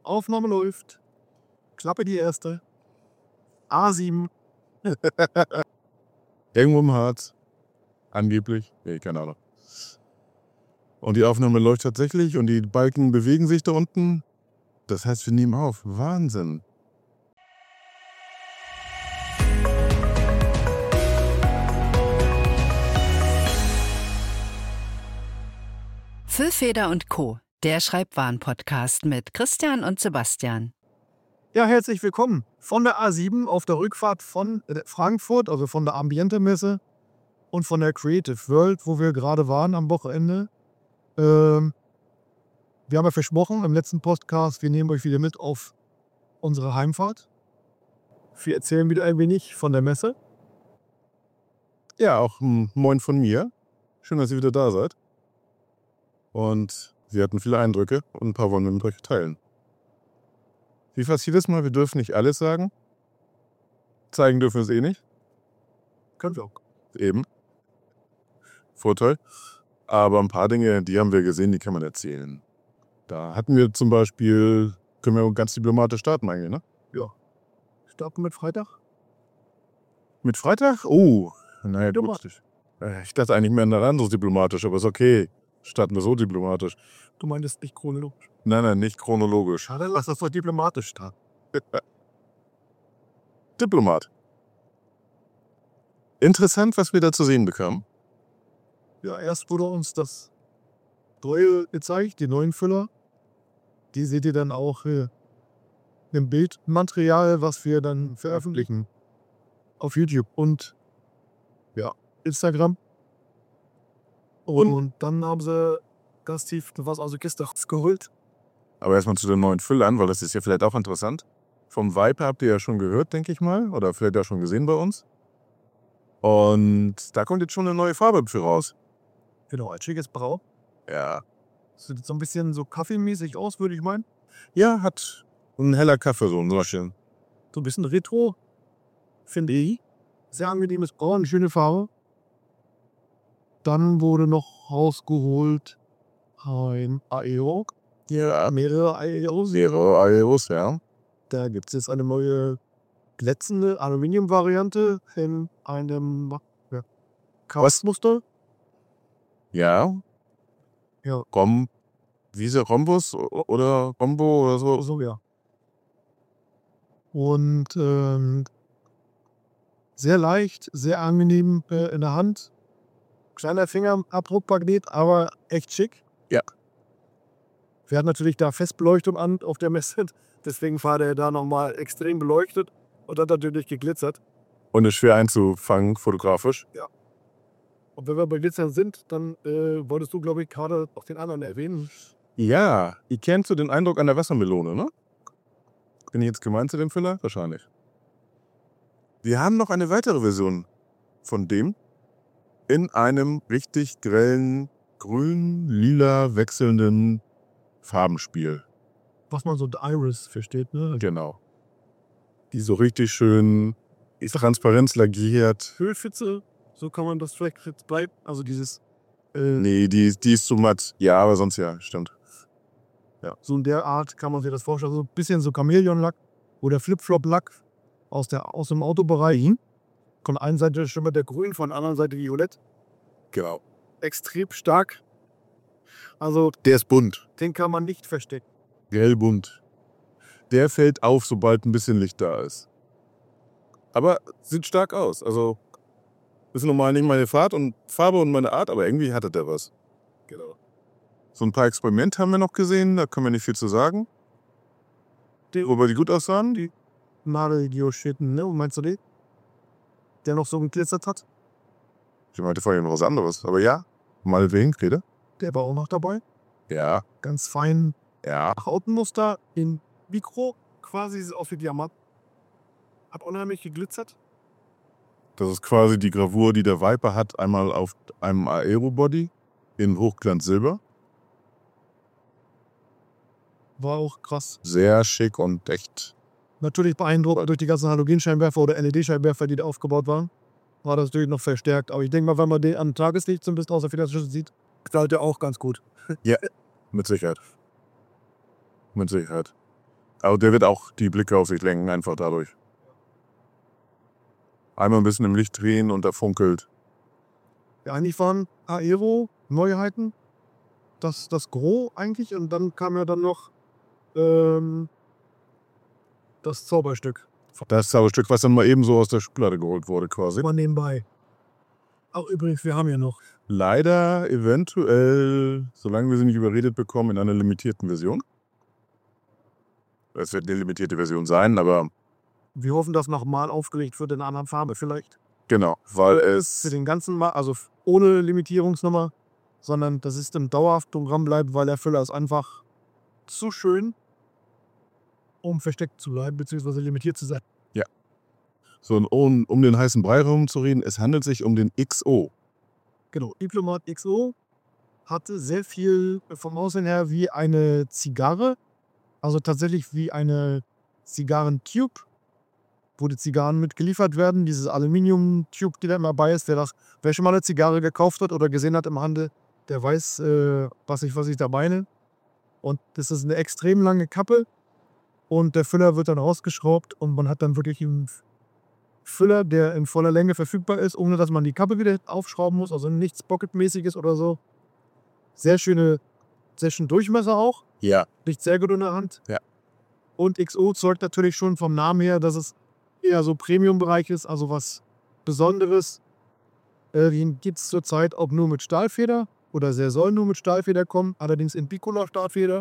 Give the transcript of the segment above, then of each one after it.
Aufnahme läuft. Klappe die erste. A7. Irgendwo im Harz. Angeblich. Nee, keine Ahnung. Und die Aufnahme läuft tatsächlich und die Balken bewegen sich da unten. Das heißt, wir nehmen auf. Wahnsinn. Füllfeder und Co., der Schreibwaren-Podcast mit Christian und Sebastian. Ja, herzlich willkommen von der A7 auf der Rückfahrt von Frankfurt, also von der Ambiente-Messe und von der Creative World, wo wir gerade waren am Wochenende. Wir haben ja versprochen im letzten Podcast, wir nehmen euch wieder mit auf unsere Heimfahrt. Wir erzählen wieder ein wenig von der Messe. Ja, auch ein Moin von mir. Schön, dass ihr wieder da seid. Und wir hatten viele Eindrücke und ein paar wollen wir mit euch teilen. Wie fast jedes Mal, wir dürfen nicht alles sagen. Zeigen dürfen wir es eh nicht. Können wir auch. Eben. Vorteil. Aber ein paar Dinge, die haben wir gesehen, die kann man erzählen. Da hatten wir zum Beispiel, können wir ganz diplomatisch starten eigentlich, ne? Ja. Starten mit Freitag? Mit Freitag? Oh, naja, Diplomatisch. gut. Ich dachte eigentlich mehr an ein anderes diplomatisch, aber ist okay. Starten wir so diplomatisch. Du meintest nicht chronologisch. Nein, nicht chronologisch. Schade, lass das doch diplomatisch starten. Diplomat. Interessant, was wir da zu sehen bekamen. Ja, erst wurde uns das neue gezeigt, die neuen Füller. Die seht ihr dann auch im Bildmaterial, was wir dann veröffentlichen auf YouTube und ja, Instagram. Und dann haben sie ganz tief was aus der Kiste rausgeholt. Aber erstmal zu den neuen Füllern, weil das ist ja vielleicht auch interessant. Vom Viper habt ihr ja schon gehört, denke ich mal. Oder vielleicht auch schon gesehen bei uns. Und da kommt jetzt schon eine neue Farbe für raus. Genau, ein schickes Brau. Ja. Sieht so ein bisschen so kaffeemäßig aus, würde ich meinen. Ja, hat ein heller Kaffee, so ein Beispiel. So ein bisschen Retro, finde ich. Sehr angenehmes Braun, schöne Farbe. Dann wurde noch rausgeholt ein Aero. Ja, Mehrere Aeros. mehrere Aeros, ja. Da gibt es jetzt eine neue glänzende Aluminium-Variante in einem Chaosmuster. Ja. Ja. Wie ist der Rhombus oder Rombo oder so? So, ja. Und sehr leicht, sehr angenehm in der Hand. Kleiner Fingerabdruckmagnet, aber echt schick. Ja. Wir hatten natürlich da Festbeleuchtung an auf der Messe. Deswegen war der da nochmal extrem beleuchtet und hat natürlich geglitzert. Und ist schwer einzufangen, fotografisch. Ja. Und wenn wir bei Glitzern sind, dann wolltest du, glaube ich, gerade auch den anderen erwähnen. Ja, ihr kennt so den Eindruck an der Wassermelone, ne? Bin ich jetzt gemeint zu dem Füller? Wahrscheinlich. Wir haben noch eine weitere Version von dem in einem richtig grellen, grün-lila wechselnden Farbenspiel. Was man so Iris versteht, ne? Genau. Die so richtig schön Transparenz lackiert. Höhlfitze, so kann man das vielleicht jetzt bleiben. Also dieses. Nee, die ist zu matt. Ja, aber sonst ja, stimmt. Ja, so in der Art kann man sich das vorstellen. So ein bisschen so Chamäleon-Lack oder Flip-Flop-Lack aus dem Autobereich. Von der einen Seite schimmert der grün, von der anderen Seite violett. Genau. Extrem stark. Also, Der ist bunt. den kann man nicht verstecken. Grellbunt. Der fällt auf, sobald ein bisschen Licht da ist. Aber sieht stark aus. Also ist normal nicht meine Farbe und meine Art, aber irgendwie hatte der was. Genau. So ein paar Experimente haben wir noch gesehen, da können wir nicht viel zu sagen. Wobei die gut aussahen. Die Nadelgeoschitten, ne? Meinst du den? Der noch so geglitzert hat? Ich meinte vorhin noch was anderes, aber ja. Mal wen, Rede? Der war auch noch dabei. Ja. Ganz fein Ja. Hautenmuster in Mikro, quasi sieht aus wie Diamant. Hat unheimlich geglitzert. Das ist quasi die Gravur, die der Viper hat, einmal auf einem Aero-Body in Hochglanz Silber. War auch krass. Sehr schick und echt. Natürlich beeindruckt durch die ganzen Halogenscheinwerfer oder LED-Scheinwerfer, die da aufgebaut waren. War das natürlich noch verstärkt. Aber ich denke mal, wenn man den an Tageslicht so ein bisschen aus der Federschüssel sieht, strahlt der auch ganz gut. Ja, mit Sicherheit. Mit Sicherheit. Aber der wird auch die Blicke auf sich lenken, einfach dadurch. Einmal ein bisschen im Licht drehen und da funkelt. Ja, eigentlich waren Aero Neuheiten. Das Gros eigentlich. Und dann kam ja dann noch das Zauberstück. Das Zauberstück, was dann mal eben so aus der Schublade geholt wurde quasi. Mal nebenbei. Auch übrigens, wir haben ja noch. Leider eventuell, solange wir sie nicht überredet bekommen, in einer limitierten Version. Es wird eine limitierte Version sein, aber Wir hoffen, dass nochmal aufgelegt wird in einer anderen Farbe vielleicht. genau, weil Für es den ganzen Mal, also ohne Limitierungsnummer, sondern das ist im dauerhaft Programm bleibt, weil der Füller ist einfach zu schön, um versteckt zu bleiben, beziehungsweise limitiert zu sein. so, um den heißen Brei herumzureden, es handelt sich um den XO. Genau, Diplomat XO hatte sehr viel vom Aussehen her wie eine Zigarre, also tatsächlich wie eine Zigarrentube, wo die Zigarren mitgeliefert werden. Dieses Aluminium-Tube, die da immer bei ist, wer schon mal eine Zigarre gekauft hat oder gesehen hat im Handel, der weiß, was ich da meine. Und das ist eine extrem lange Kappe und der Füller wird dann rausgeschraubt und man hat dann wirklich einen Füller, der in voller Länge verfügbar ist, ohne dass man die Kappe wieder aufschrauben muss, also nichts Pocketmäßiges oder so. Sehr schönen Durchmesser auch, Ja. liegt sehr gut in der Hand. Ja. Und XO zeugt natürlich schon vom Namen her, dass es eher so Premium-Bereich ist, also was Besonderes. Den gibt es zurzeit auch nur mit Stahlfeder oder der soll nur mit Stahlfeder kommen, allerdings in Bicolor-Stahlfeder.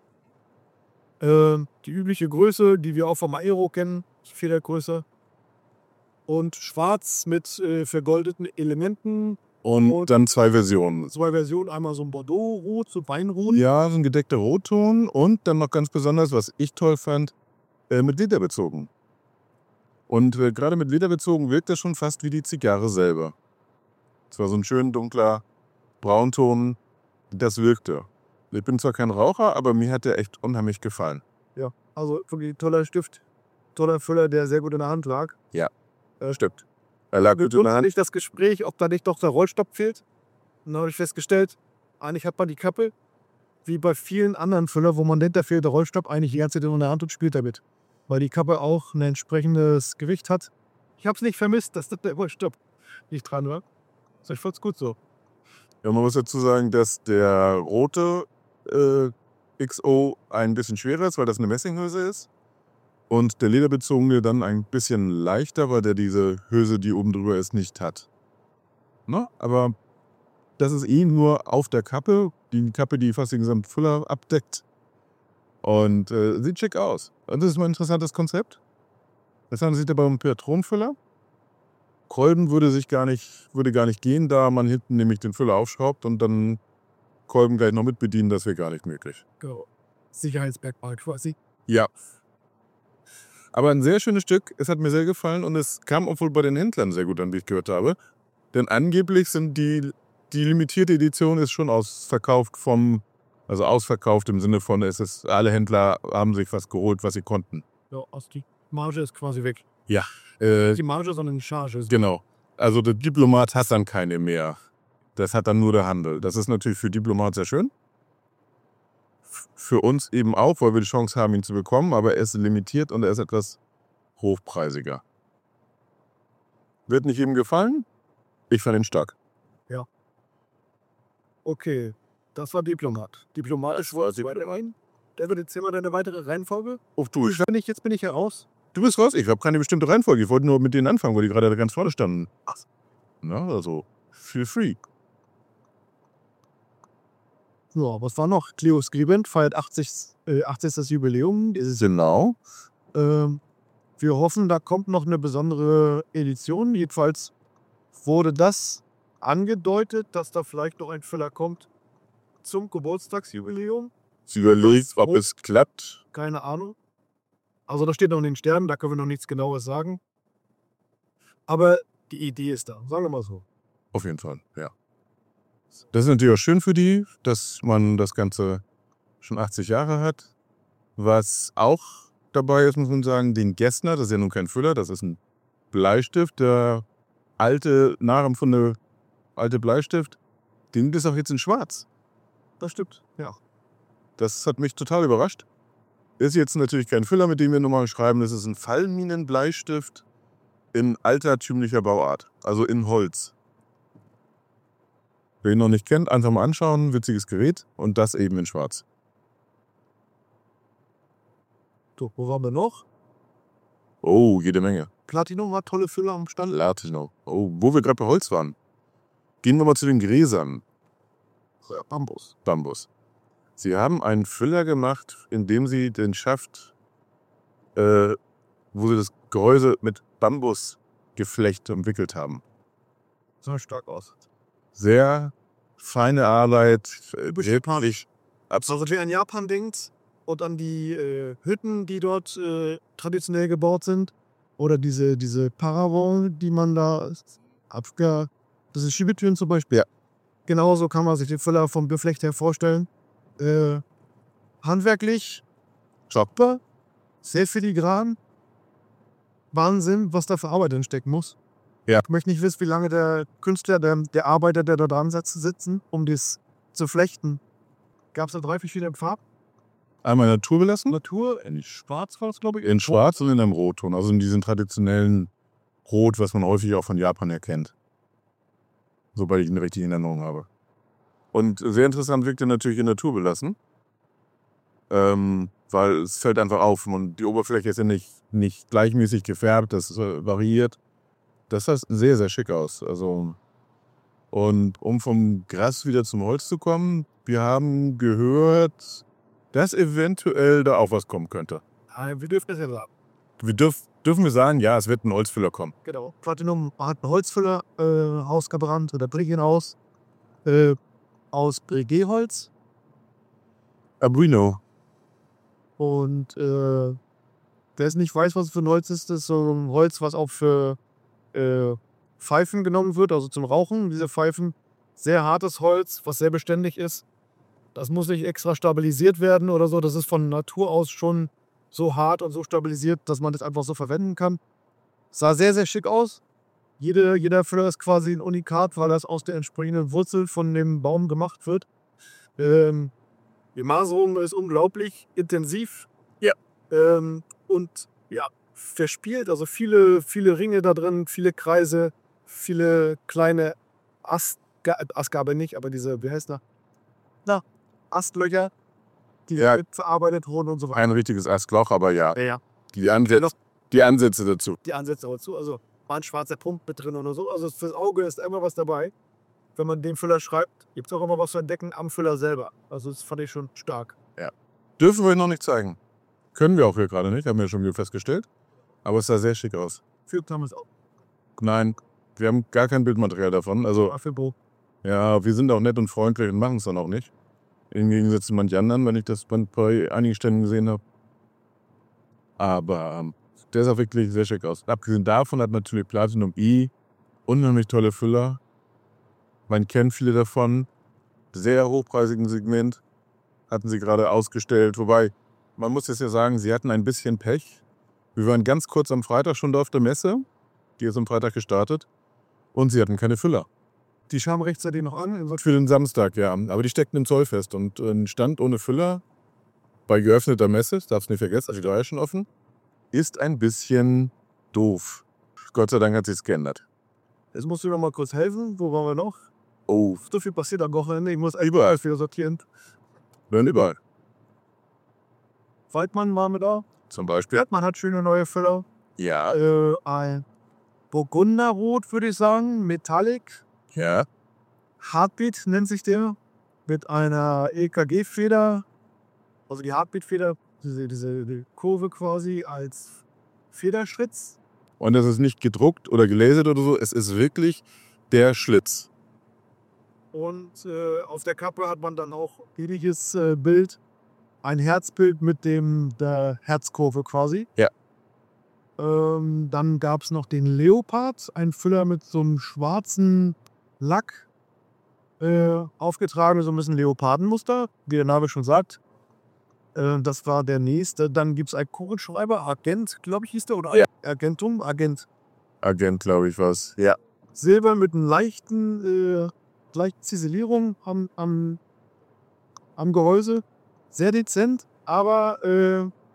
Die übliche Größe, die wir auch vom Aero kennen, Federgröße. Und schwarz mit vergoldeten Elementen. Und dann 2 Versionen. 2 Versionen, einmal so ein Bordeaux-Rot, so Weinrot. Ja, so ein gedeckter Rotton und dann noch ganz besonders, was ich toll fand, mit Leder bezogen. Und gerade mit Leder bezogen wirkt das schon fast wie die Zigarre selber. Es war so ein schön dunkler Braunton, das wirkte. Ich bin zwar kein Raucher, aber mir hat der echt unheimlich gefallen. Ja, also wirklich toller Stift, toller Füller, der sehr gut in der Hand lag. Ja, stimmt. Er lag gut in der Hand. Nicht das Gespräch, ob da nicht doch der Rollstopp fehlt. Dann habe ich festgestellt, eigentlich hat man die Kappe, wie bei vielen anderen Füller, wo man denkt, da fehlt der Rollstopp, eigentlich die ganze Zeit in der Hand und spielt damit. Weil die Kappe auch ein entsprechendes Gewicht hat. Ich habe es nicht vermisst, dass der Rollstopp nicht dran war. Also ich fand's gut so. Ja, man muss dazu sagen, dass der rote XO ein bisschen schwerer ist, weil das eine Messinghülse ist. Und der lederbezogene dann ein bisschen leichter, weil der diese Hülse, die oben drüber ist, nicht hat. Ne? Aber das ist nur auf der Kappe. Die Kappe, die fast den gesamten Füller abdeckt. Und sieht schick aus. Und das ist mal ein interessantes Konzept. Das handelt sich dabei um einen Patronenfüller. Kolben würde gar nicht gehen, da man hinten nämlich den Füller aufschraubt und dann Kolben gleich noch mit bedienen, das wäre gar nicht möglich. Genau. Sicherheitsmerkmal quasi. Ja. Aber ein sehr schönes Stück, es hat mir sehr gefallen und es kam obwohl bei den Händlern sehr gut an, wie ich gehört habe. Denn angeblich sind die limitierte Edition ist schon ausverkauft ausverkauft im Sinne von, alle Händler haben sich was geholt, was sie konnten. Ja, also die Marge ist quasi weg. Ja. Nicht die Marge, sondern die Charge. Genau. Also der Diplomat hat dann keine mehr. Das hat dann nur der Handel. Das ist natürlich für Diplomat sehr schön. Für uns eben auch, weil wir die Chance haben, ihn zu bekommen. Aber er ist limitiert und er ist etwas hochpreisiger. Wird nicht jedem gefallen? Ich fand ihn stark. Ja. Okay, das war Diplomat. Diplomat ist wohl weiter rein. Der wird jetzt immer deine weitere Reihenfolge. Jetzt bin ich heraus. Du bist raus. Ich habe keine bestimmte Reihenfolge. Ich wollte nur mit denen anfangen, weil die gerade ganz vorne standen. Na, also, feel free. Ja, was war noch? Cleo Scribent feiert 80. Jubiläum. Genau. Wir hoffen, da kommt noch eine besondere Edition. Jedenfalls wurde das angedeutet, dass da vielleicht noch ein Füller kommt zum Geburtstagsjubiläum. Sie überlegt, ob es klappt. Keine Ahnung. Also da steht noch in den Sternen, da können wir noch nichts Genaues sagen. Aber die Idee ist da, sagen wir mal so. Auf jeden Fall, ja. Das ist natürlich auch schön für die, dass man das Ganze schon 80 Jahre hat. Was auch dabei ist, muss man sagen, den Gessner, das ist ja nun kein Füller, das ist ein Bleistift, der nachempfundene alte Bleistift, den gibt es auch jetzt in schwarz. Das stimmt, ja. Das hat mich total überrascht. Ist jetzt natürlich kein Füller, mit dem wir normal schreiben. Das ist ein Fallminenbleistift in altertümlicher Bauart, also in Holz. Wer ihn noch nicht kennt, einfach mal anschauen. Witziges Gerät und das eben in schwarz. So, wo waren wir noch? Oh, jede Menge. Platinum hat tolle Füller am Stand. Latino. Oh, wo wir gerade bei Holz waren. Gehen wir mal zu den Gräsern. Ja, Bambus. Bambus. Sie haben einen Füller gemacht, in dem sie den Schaft, wo sie das Gehäuse mit Bambusgeflecht umwickelt haben. Sah stark aus. Sehr feine Arbeit, Typisch wirklich absolut. Also, wer an Japan denkt und an die Hütten, die dort traditionell gebaut sind, oder diese Paravents, die man da das sind Schiebetüren zum Beispiel. Ja. Genauso kann man sich den Füller vom Geflecht her vorstellen. Handwerklich, super, sehr filigran. Wahnsinn, was da für Arbeit drin stecken muss. Ja. Ich möchte nicht wissen, wie lange der Künstler, der Arbeiter, der da dran sitzen, um das zu flechten. Gab es da 3 verschiedene Farben? Einmal naturbelassen, Natur, in schwarz war es, glaube ich. in schwarz und in einem Rotton. Also in diesem traditionellen Rot, was man häufig auch von Japan erkennt. Sobald ich ihn richtig in Erinnerung habe. Und sehr interessant wirkt er natürlich in naturbelassen. Weil es fällt einfach auf und die Oberfläche ist ja nicht gleichmäßig gefärbt, das variiert. Das sah sehr, sehr schick aus. Also, und um vom Gras wieder zum Holz zu kommen, wir haben gehört, dass eventuell da auch was kommen könnte. Wir dürfen das ja sagen. Dürfen wir sagen, ja, es wird ein Holzfüller kommen. Genau. Platinum hat einen Holzfüller ausgebrannt oder bringt ihn aus Breguet-Holz. Abuino. Und wer es nicht weiß, was es für ein Holz ist, das ist so ein Holz, was auch für Pfeifen genommen wird, also zum Rauchen. Diese Pfeifen, sehr hartes Holz, was sehr beständig ist. Das muss nicht extra stabilisiert werden oder so. Das ist von Natur aus schon so hart und so stabilisiert, dass man das einfach so verwenden kann. Sah sehr, sehr schick aus. Jeder Füller ist quasi ein Unikat, weil das aus der entsprechenden Wurzel von dem Baum gemacht wird. Die Maserung ist unglaublich intensiv. Ja. Und ja, verspielt. Also viele Ringe da drin, viele Kreise, viele kleine Astgabel nicht, aber diese, wie heißt das? Astlöcher, die Ja. verarbeitet wurden und so weiter. Ein richtiges Astloch, aber ja. Ja. Die Ansätze dazu. Die Ansätze dazu. Also war ein schwarzer Punkt mit drin oder so. Also fürs Auge ist immer was dabei. Wenn man den Füller schreibt, gibt es auch immer was zu entdecken am Füller selber. Also das fand ich schon stark. Dürfen wir euch noch nicht zeigen. Können wir auch hier gerade nicht, haben wir schon wieder festgestellt. Aber es sah sehr schick aus. Fügt haben wir es auch. Nein, wir haben gar kein Bildmaterial davon. Also, Apfelbo. ja, wir sind auch nett und freundlich und machen es dann auch nicht. Im Gegensatz zu manch anderen, wenn ich das bei einigen Ständen gesehen habe. Aber der sah wirklich sehr schick aus. Abgesehen davon hat natürlich Platinum I unheimlich tolle Füller. Man kennt viele davon. Sehr hochpreisigen Segment. Hatten sie gerade ausgestellt. Wobei, man muss jetzt ja sagen, sie hatten ein bisschen Pech. Wir waren ganz kurz am Freitag schon da auf der Messe. Die ist am Freitag gestartet. Und sie hatten keine Füller. Die schauen rechtzeitig noch an. Für den Samstag, ja. Aber die steckten im Zoll fest. Und ein Stand ohne Füller bei geöffneter Messe, das darfst du nicht vergessen, also die war ja schon offen, ist ein bisschen doof. Gott sei Dank hat sich's geändert. Jetzt musst du mir mal kurz helfen. Wo waren wir noch? Oh, So viel passiert am Wochenende. Ich muss Überall. alles wieder sortieren. dann überall. Waldmann waren wir da. Zum Beispiel. Waldmann hat schöne neue Füller. Ja. Ein Burgunderrot, würde ich sagen. Metallic. Ja. Heartbeat nennt sich der. Mit einer EKG-Feder. Also die Heartbeat-Feder, diese Kurve quasi als Federschritz. Und das ist nicht gedruckt oder gelasert oder so. Es ist wirklich der Schlitz. Und auf der Kappe hat man dann auch ähnliches Bild. Ein Herzbild mit der Herzkurve quasi. Ja. Dann gab es noch den Leopard, ein Füller mit so einem schwarzen Lack aufgetragen, so ein bisschen Leopardenmuster, wie der Name schon sagt. Das war der nächste. Dann gibt es einen Kugelschreiber, Agent, glaube ich, hieß der, oder? Ja. Agent. Agent, glaube ich, was. Ja. Silber mit einer leichten Ziselierung am Gehäuse. Sehr dezent, aber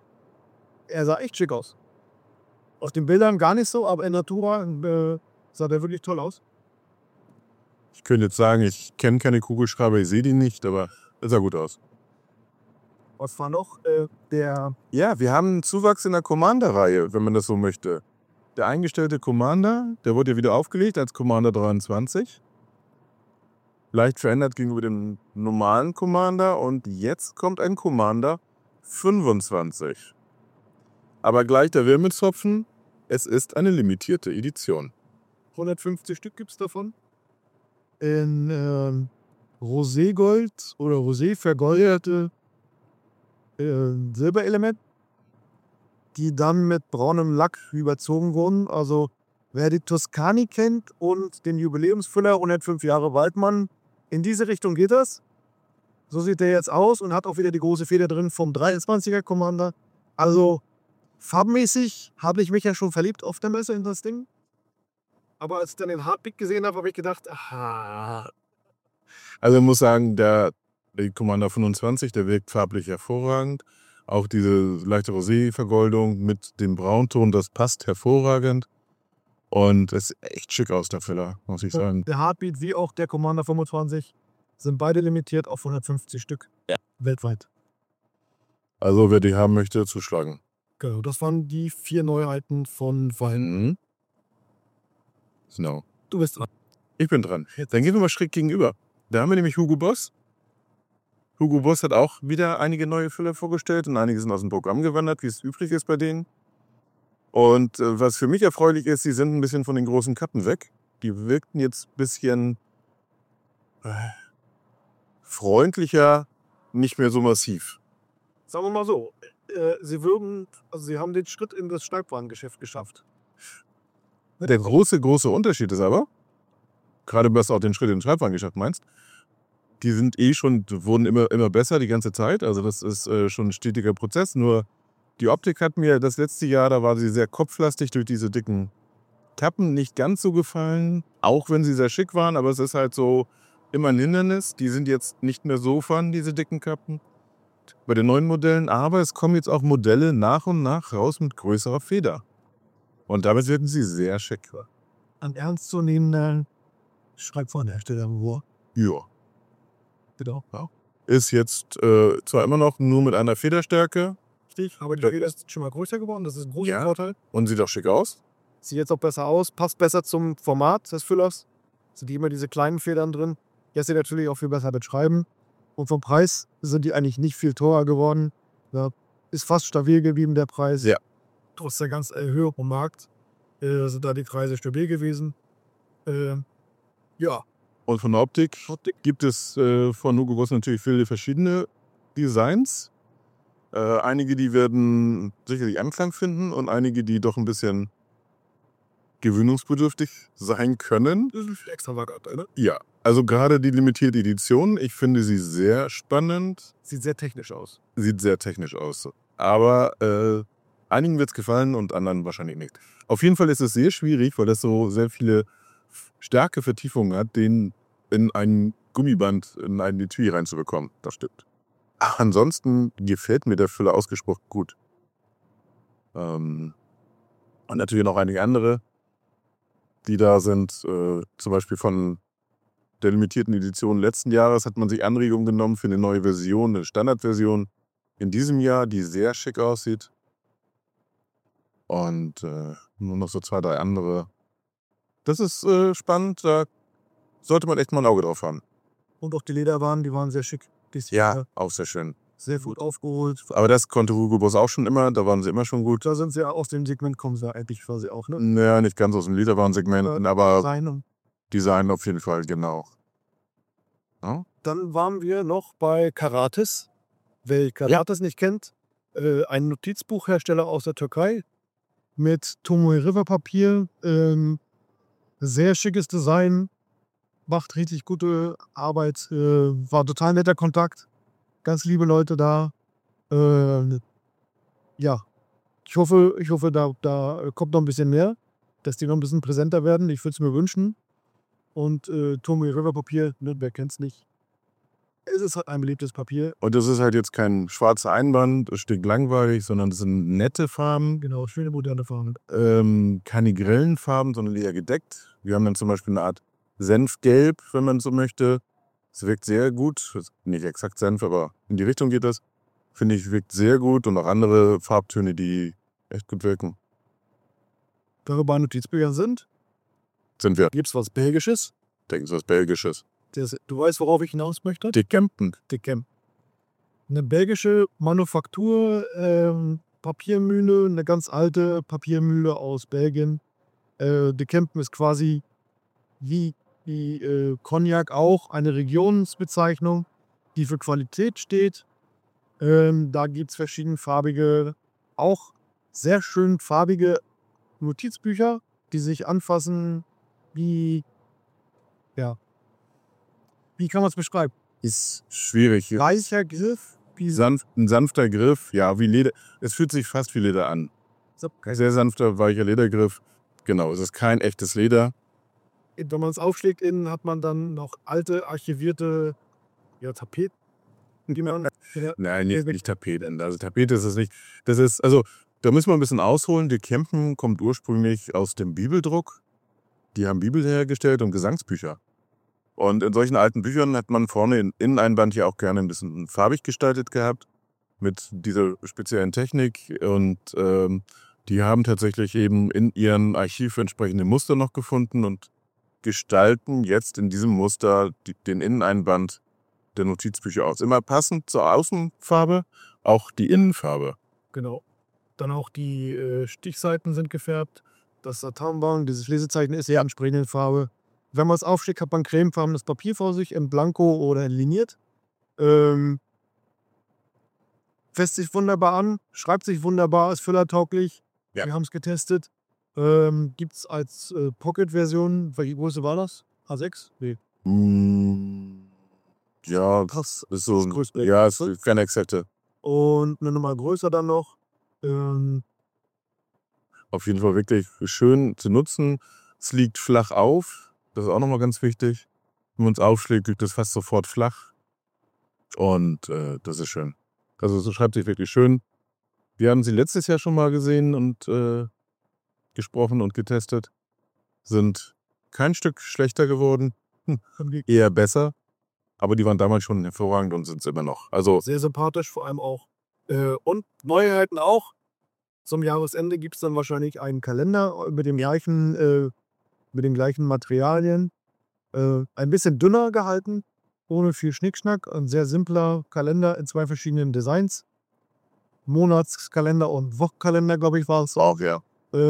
er sah echt schick aus. Auf den Bildern gar nicht so, aber in Natura sah der wirklich toll aus. Ich könnte jetzt sagen, ich kenne keine Kugelschreiber, ich sehe die nicht, aber es sah gut aus. Was war noch? Der Ja, wir haben einen Zuwachs in der Commander-Reihe, wenn man das so möchte. Der eingestellte Commander, der wurde ja wieder aufgelegt als Commander 23. Leicht verändert gegenüber dem normalen Commander und jetzt kommt ein Commander 25. Aber gleich der Wermutstropfen, es ist eine limitierte Edition. 150 Stück gibt es davon. In Roségold oder Rosé vergoldete Silberelement, die dann mit braunem Lack überzogen wurden. Also wer die Tuscany kennt und den Jubiläumsfüller 105 Jahre Waldmann, in diese Richtung geht das. So sieht der jetzt aus und hat auch wieder die große Feder drin vom 23er Commander. Also farbmäßig habe ich mich ja schon verliebt auf der Messe in das Ding. Aber als ich dann den Hardpick gesehen habe, habe ich gedacht, aha. Also ich muss sagen, der Commander 25, der wirkt farblich hervorragend. Auch diese leichte Rosé-Vergoldung mit dem Braunton, das passt hervorragend. Und es sieht echt schick aus, der Füller, muss ich sagen. Der Heartbeat wie auch der Commander 25 sind beide limitiert auf 150 Stück. Ja. Weltweit. Also wer die haben möchte, zuschlagen. Genau, das waren die 4 Neuheiten von Wein. Mhm. Genau. Du bist dran. Ich bin dran. Dann gehen wir mal schräg gegenüber. Da haben wir nämlich Hugo Boss. Hugo Boss hat auch wieder einige neue Füller vorgestellt und einige sind aus dem Programm gewandert, wie es üblich ist bei denen. Und was für mich erfreulich ist, sie sind ein bisschen von den großen Kappen weg. Die wirkten jetzt ein bisschen freundlicher, nicht mehr so massiv. Sagen wir mal so, sie haben den Schritt in das Schreibwarengeschäft geschafft. Der große Unterschied ist aber, gerade was auch den Schritt in den Schreibwarengeschäft meinst, die sind wurden immer besser die ganze Zeit. Also das ist schon ein stetiger Prozess. Nur die Optik hat mir das letzte Jahr, da war sie sehr kopflastig durch diese dicken Kappen, nicht ganz so gefallen. Auch wenn sie sehr schick waren, aber es ist halt so immer ein Hindernis. Die sind jetzt nicht mehr so fun, diese dicken Kappen, bei den neuen Modellen. Aber es kommen jetzt auch Modelle nach und nach raus mit größerer Feder. Und damit wirken sie sehr schick. Ein ernstzunehmender Schreibwarenhersteller, wo? Ja. Genau. Ist jetzt zwar immer noch nur mit einer Federstärke. Richtig, aber die Feder ist schon mal größer geworden, das ist ein großer Vorteil. Und sieht auch schick aus. Sieht jetzt auch besser aus, passt besser zum Format des Füllers. Sind die immer diese kleinen Federn drin. Lässt sich natürlich auch viel besser beschreiben. Und vom Preis sind die eigentlich nicht viel teurer geworden. Ja, ist fast stabil geblieben, der Preis. Ja. Trotz der ganzen Erhöhung vom Markt sind da die Preise stabil gewesen. Ja. Und von der Optik gibt es von Hugo Boss natürlich viele verschiedene Designs. Einige, die werden sicherlich Anklang finden und einige, die doch ein bisschen gewöhnungsbedürftig sein können. Das ist extravagant, oder? Ja, also gerade die limitierte Edition, ich finde sie sehr spannend. Sieht sehr technisch aus. Sieht sehr technisch aus. Aber einigen wird es gefallen und anderen wahrscheinlich nicht. Auf jeden Fall ist es sehr schwierig, weil das so sehr viele starke Vertiefungen hat, den in ein Gummiband, in ein Etui reinzubekommen. Das stimmt. Ansonsten gefällt mir der Füller ausgesprochen gut. Und natürlich noch einige andere, die da sind. Zum Beispiel von der limitierten Edition letzten Jahres hat man sich Anregungen genommen für eine neue Version, eine Standardversion in diesem Jahr, die sehr schick aussieht. Und nur noch so 2, 3 andere. Das ist spannend, da sollte man echt mal ein Auge drauf haben. Und auch die Lederwaren, die waren sehr schick. Ja, auch sehr schön. Sehr gut aufgeholt. Aber das konnte Hugo Boss auch schon immer, da waren sie immer schon gut. Da sind sie ja aus dem Segment, kommen sie ja eigentlich quasi auch, ne? Naja, nicht ganz aus dem Lederwarensegment, aber Design. Design auf jeden Fall, genau. Ja? Dann waren wir noch bei Karatis. Wer Karatis nicht kennt, ein Notizbuchhersteller aus der Türkei mit Tomoe River Papier. Sehr schickes Design, macht richtig gute Arbeit, war total netter Kontakt, ganz liebe Leute da. Ja, ich hoffe da kommt noch ein bisschen mehr, dass die noch ein bisschen präsenter werden. Ich würde es mir wünschen. Und Tomoe River Papier, ne, wer kennt's nicht? Es ist halt ein beliebtes Papier. Und das ist halt jetzt kein schwarzer Einband, das stinkt langweilig, sondern das sind nette Farben. Genau, schöne moderne Farben. Keine grellen Farben, sondern eher gedeckt. Wir haben dann zum Beispiel eine Art Senfgelb, wenn man so möchte. Es wirkt sehr gut. Nicht exakt Senf, aber in die Richtung geht das. Finde ich, wirkt sehr gut. Und auch andere Farbtöne, die echt gut wirken. Da wir bei Notizbüchern sind, Sind wir, gibt es was Belgisches. denken Sie, was Belgisches. Du weißt, worauf ich hinaus möchte? Die Kempen. Dickem. Eine belgische Manufaktur, Papiermühle, eine ganz alte Papiermühle aus Belgien. De Kempen ist quasi wie Cognac auch eine Regionsbezeichnung, die für Qualität steht. Da gibt es verschiedenfarbige, auch sehr schön farbige Notizbücher, die sich anfassen wie, ja, wie kann man es beschreiben? Ist schwierig. Weicher Griff, wie Ein sanfter Griff, ja, wie Leder. Es fühlt sich fast wie Leder an. Sehr sanfter, weicher Ledergriff. Genau, es ist kein echtes Leder. wenn man es aufschlägt, innen hat man dann noch alte, archivierte Tapeten. Die man, Nein, nicht Tapeten. Also Tapete ist es nicht. Das ist, also, da müssen wir ein bisschen ausholen. Die Kempen kommt ursprünglich aus dem Bibeldruck. Die haben Bibel hergestellt und Gesangsbücher. Und in solchen alten Büchern hat man vorne in Inneneinband ja auch gerne ein bisschen farbig gestaltet gehabt. Mit dieser speziellen Technik. Und die haben tatsächlich eben in ihrem Archiv entsprechende Muster noch gefunden und gestalten jetzt in diesem Muster den Inneneinband der Notizbücher aus. Immer passend zur Außenfarbe, auch die Innenfarbe. Genau. Dann auch die Stichseiten sind gefärbt. Das Satinband, dieses Lesezeichen ist sehr ansprechende Farbe. Wenn man es aufschlägt, hat man cremefarbenes Papier vor sich, in Blanko oder in liniert. Fässt sich wunderbar an, schreibt sich wunderbar, ist füllertauglich. Ja. Wir haben es getestet. Gibt es als Pocket-Version, welche Größe war das? A6? Nee. Ja, Krass. ist so. Das größte. Ja, ist keine exakte. Und eine Nummer größer dann noch. Auf jeden Fall wirklich schön zu nutzen. Es liegt flach auf. Das ist auch nochmal ganz wichtig. Wenn man es aufschlägt, liegt es fast sofort flach. Und das ist schön. Also so schreibt sich wirklich schön. Wir haben sie letztes Jahr schon mal gesehen und gesprochen und getestet. Sind kein Stück schlechter geworden. Eher besser. Aber die waren damals schon hervorragend und sind es immer noch. Also sehr sympathisch, vor allem auch. Und Neuheiten auch. Zum Jahresende gibt es dann wahrscheinlich einen Kalender mit den gleichen Materialien. Ein bisschen dünner gehalten, ohne viel Schnickschnack. Ein sehr simpler Kalender in 2 verschiedenen Designs. Monatskalender und Wochenkalender, glaube ich, war es. auch, ja.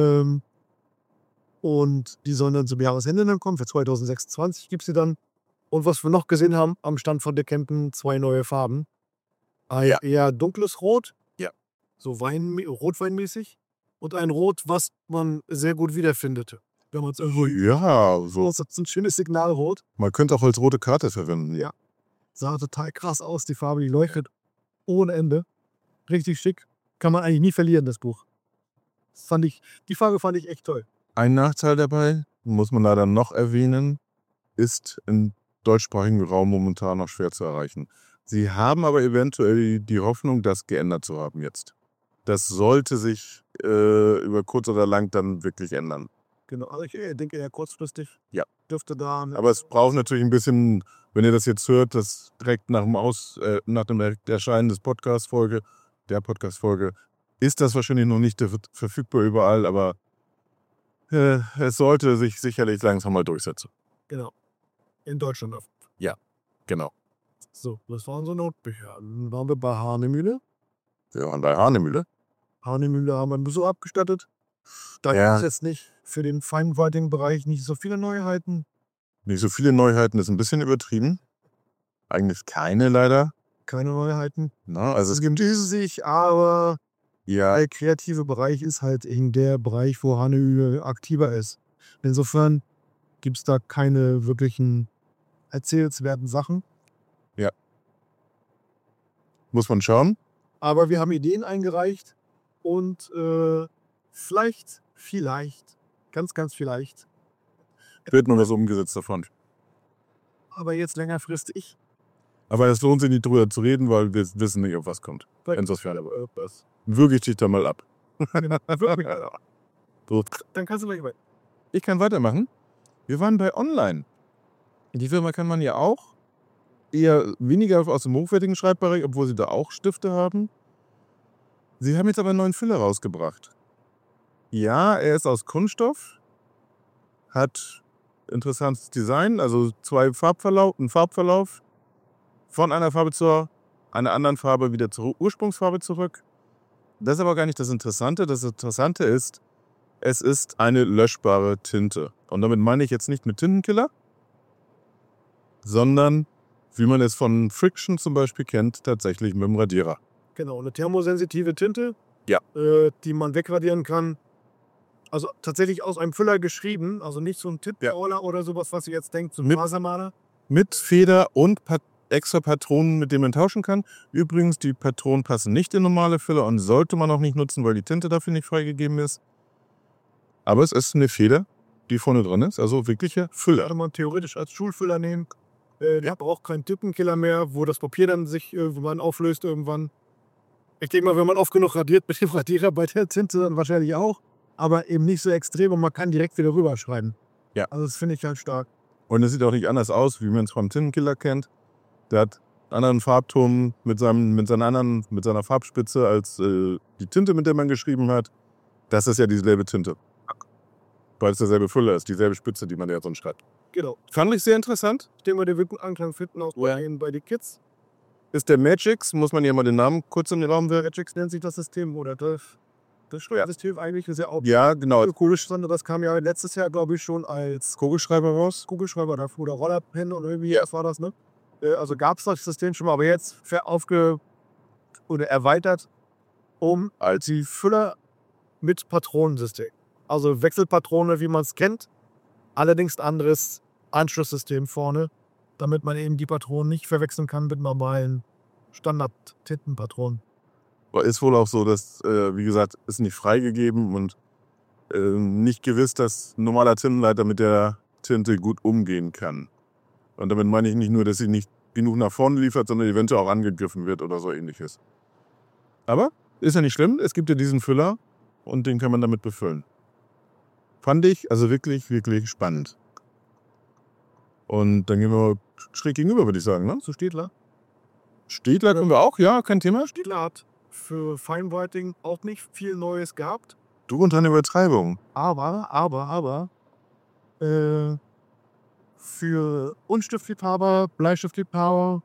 Und die sollen dann zum Jahresende dann kommen. Für 2026 gibt es sie dann. Und was wir noch gesehen haben, am Stand von De Kempen 2 neue Farben. Ein eher dunkles Rot. Ja. So rotweinmäßig. Und ein Rot, was man sehr gut wiederfindet. Wenn man es irgendwo. Ja, so. Das ist ein schönes Signalrot. Man könnte auch als rote Karte verwenden. Ja. Sah total krass aus, die Farbe, die leuchtet ohne Ende. Richtig schick. Kann man eigentlich nie verlieren, das Buch. Die Farbe fand ich echt toll. Ein Nachteil dabei, muss man leider noch erwähnen, ist im deutschsprachigen Raum momentan noch schwer zu erreichen. Sie haben aber eventuell die Hoffnung, das geändert zu haben jetzt. Das sollte sich über kurz oder lang dann wirklich ändern. Genau, also ich denke eher kurzfristig. Ja. Dürfte da. Aber es braucht natürlich ein bisschen, wenn ihr das jetzt hört, das direkt nach dem Erscheinen der Podcast-Folge, ist das wahrscheinlich noch nicht verfügbar überall, aber es sollte sich sicherlich langsam mal durchsetzen. Genau. In Deutschland. Genau. So, das waren so Notbücher. Dann waren wir bei Hahnemühle. Wir waren bei Hahnemühle. Hahnemühle haben wir einen Besuch abgestattet. Da Ja. gibt es jetzt nicht für den Feinwriting-Bereich nicht so viele Neuheiten. Nicht so viele Neuheiten, ist ein bisschen übertrieben. Eigentlich keine leider. Keine Neuheiten. Na, also Es gibt riesig, aber ja, der kreative Bereich ist halt in der Bereich, wo Hahnemühle aktiver ist. Insofern gibt es da keine wirklichen erzählenswerten Sachen. muss man schauen. Aber wir haben Ideen eingereicht und vielleicht, ganz, ganz vielleicht, Wird noch was umgesetzt davon. aber jetzt längerfristig, Aber es lohnt sich nicht drüber zu reden, weil wir wissen nicht, ob was kommt. Insofern, würge ich dich da mal ab. So. Dann kannst du gleich weiter. Ich kann weitermachen. Wir waren bei Online. Die Firma kann man ja auch eher weniger aus dem hochwertigen Schreibbereich, obwohl sie da auch Stifte haben. Sie haben jetzt aber einen neuen Füller rausgebracht. Ja, er ist aus Kunststoff, hat interessantes Design, also ein Farbverlauf von einer Farbe zur einer anderen Farbe wieder zur Ursprungsfarbe zurück. Das ist aber gar nicht das Interessante. Das Interessante ist, es ist eine löschbare Tinte. Und damit meine ich jetzt nicht mit Tintenkiller, sondern, wie man es von Friction zum Beispiel kennt, tatsächlich mit dem Radierer. Genau, eine thermosensitive Tinte, Ja. Die man wegradieren kann. Also tatsächlich aus einem Füller geschrieben, also nicht so ein Tintenroller oder sowas, was ihr jetzt denkt, so ein Mit- Fasermaler. Mit Feder und extra Patronen, mit denen man tauschen kann. Übrigens, die Patronen passen nicht in normale Füller und sollte man auch nicht nutzen, weil die Tinte dafür nicht freigegeben ist. Aber es ist eine Feder, die vorne dran ist, also wirklicher Füller. Kann man theoretisch als Schulfüller nehmen. Der braucht keinen Tippenkiller mehr, wo das Papier dann sich irgendwann auflöst irgendwann. Ich denke mal, wenn man oft genug radiert mit dem Radierer bei der Tinte, dann wahrscheinlich auch. Aber eben nicht so extrem und man kann direkt wieder rüberschreiben. Ja. Also das finde ich halt stark. Und es sieht auch nicht anders aus, wie man es vom Tintenkiller kennt. Der hat einen anderen Farbton mit seiner Farbspitze als die Tinte, mit der man geschrieben hat. Das ist ja dieselbe Tinte. Weil es derselbe Füller ist, dieselbe Spitze, die man ja sonst schreibt. Genau. Fand ich sehr interessant. Ich denke mal, der wird einen Anklang finden auch bei den Kids. Ist der Magix, muss man hier mal den Namen kurz in den Raum werfen. Magix nennt sich das System oder das Steuersystem eigentlich ist ja auch Ja, genau. Kugelschreiber. Das kam ja letztes Jahr, glaube ich, schon als Kugelschreiber raus. Kugelschreiber oder Rollerpen und irgendwie was war das, ne? Also gab es das System schon mal, aber jetzt erweitert als die Füller mit Patronensystem. Also Wechselpatrone, wie man es kennt, allerdings ein anderes Anschlusssystem vorne, damit man eben die Patronen nicht verwechseln kann mit normalen Standard-Tintenpatronen. Ist wohl auch so, dass, wie gesagt, ist nicht freigegeben und nicht gewiss, dass ein normaler Tintenleiter mit der Tinte gut umgehen kann. Und damit meine ich nicht nur, dass sie nicht genug nach vorne liefert, sondern eventuell auch angegriffen wird oder so ähnliches. Aber ist ja nicht schlimm, es gibt ja diesen Füller und den kann man damit befüllen. Fand ich also wirklich, wirklich spannend. Und dann gehen wir schräg gegenüber, würde ich sagen, ne? Zu Staedtler. Staedtler können wir auch, ja, kein Thema. Staedtler hat für Feinwriting auch nicht viel Neues gehabt. Du und deine Übertreibung. Aber für Unstiftliebhaber, Bleistiftliebhaber,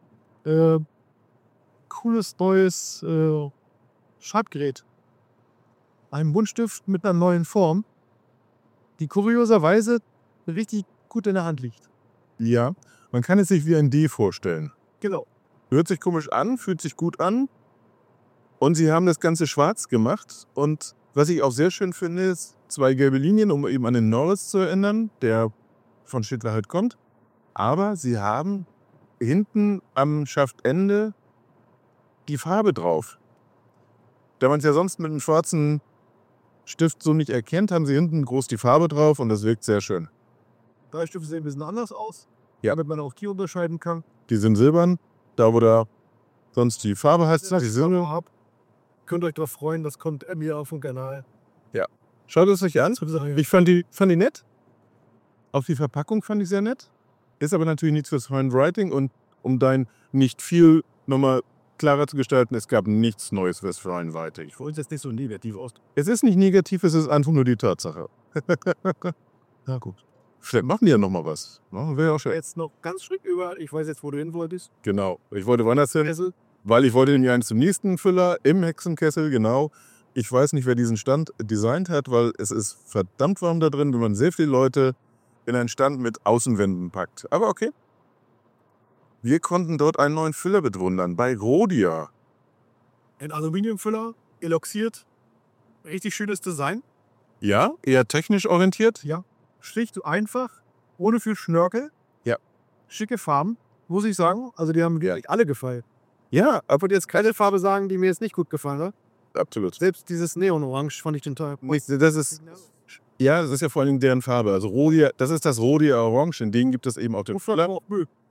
cooles neues Schreibgerät. Ein Buntstift mit einer neuen Form, die kurioserweise richtig gut in der Hand liegt. Ja, man kann es sich wie ein D vorstellen. Genau. Hört sich komisch an, fühlt sich gut an. Und sie haben das Ganze schwarz gemacht. Und was ich auch sehr schön finde, ist 2 gelbe Linien, um eben an den Norris zu erinnern, der von Staedtler halt kommt. Aber sie haben hinten am Schaftende die Farbe drauf. Da man es ja sonst mit einem schwarzen Stift so nicht erkennt, haben sie hinten groß die Farbe drauf und das wirkt sehr schön. Bleistifte sehen ein bisschen anders aus, Ja. damit man auch die unterscheiden kann. Die sind silbern, da wo da sonst die Farbe heißt, die Silber. Habt. Könnt euch darauf freuen, das kommt mir auf dem Kanal. Schaut es euch an. Ich Ich fand die nett. Auch die Verpackung fand ich sehr nett. Ist aber natürlich nichts fürs Handwriting und um dein nicht viel nochmal klarer zu gestalten, es gab nichts Neues fürs Handwriting. wollte es jetzt nicht so negativ aus. Es ist nicht negativ, es ist einfach nur die Tatsache. Na gut. Vielleicht machen die ja nochmal was. Ne? Wäre auch schön. Jetzt noch ganz schräg über, ich weiß jetzt, wo du hin wolltest. Genau. Ich wollte woanders hin, Kessel. weil ich wollte nämlich einen zum nächsten Füller im Hexenkessel, genau. Ich weiß nicht, wer diesen Stand designt hat, weil es ist verdammt warm da drin, wenn man sehr viele Leute in einen Stand mit Außenwänden packt. Aber okay. Wir konnten dort einen neuen Füller bewundern, bei Rhodia. Ein Aluminiumfüller, eloxiert. Richtig schönes Design. Ja, eher technisch orientiert. Ja. Schlicht und einfach, ohne viel Schnörkel. Ja. Schicke Farben, muss ich sagen. Also die haben wirklich alle gefallen. Ja, Ich würde jetzt keine Farbe sagen, die mir jetzt nicht gut gefallen hat. absolut. Selbst dieses Neonorange fand ich den Teil. Das ist ja vor allem deren Farbe. Also Rhodia, das ist das Rhodia Orange, in denen gibt es eben auch den Füller.